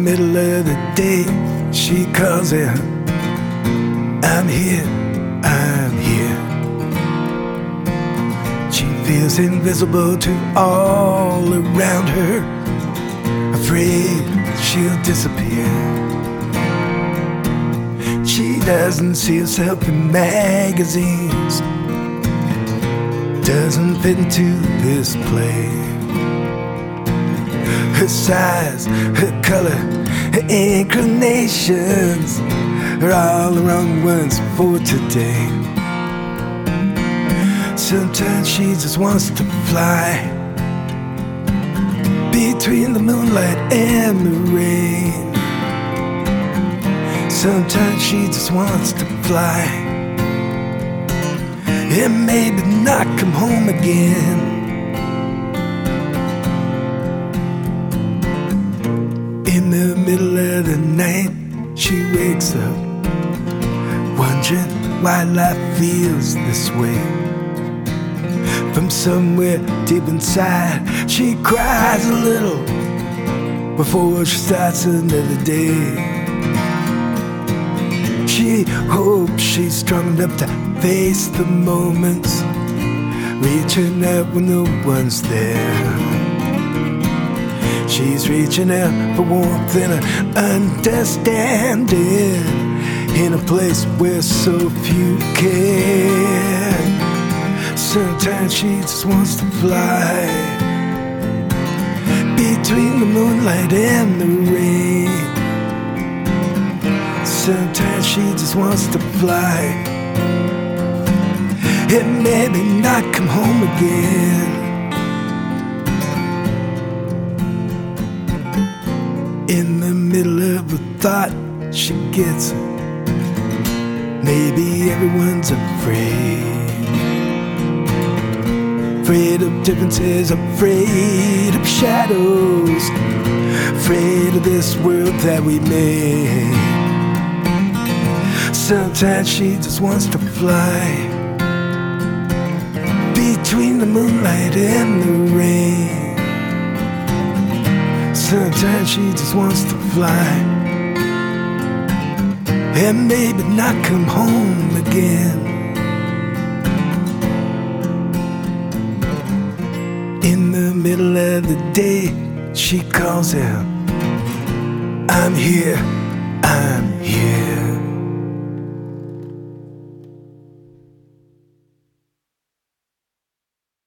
middle of the day, she calls out, I'm here, I'm here. She feels invisible to all around her, afraid she'll disappear. She doesn't see herself in magazines, doesn't fit into this play. Her size, her color, her inclinations are all the wrong ones for today. Sometimes she just wants to fly between the moonlight and the rain. Sometimes she just wants to fly and maybe not come home again. In the middle of the night, she wakes up, wondering why life feels this way. From somewhere deep inside, she cries a little before she starts another day. She hopes she's strong enough to face the moments, reaching out when no one's there. She's reaching out for warmth and understanding in a place where so few care. Sometimes she just wants to fly between the moonlight and the rain. Sometimes she just wants to fly and maybe not come home again. In the middle of a thought, she gets it. Maybe everyone's afraid. Afraid of differences, afraid of shadows, afraid of this world that we made. Sometimes she just wants to fly between the moonlight and the rain. Sometimes she just wants to fly and maybe not come home again. In the middle of the day, she calls out, I'm here, I'm here.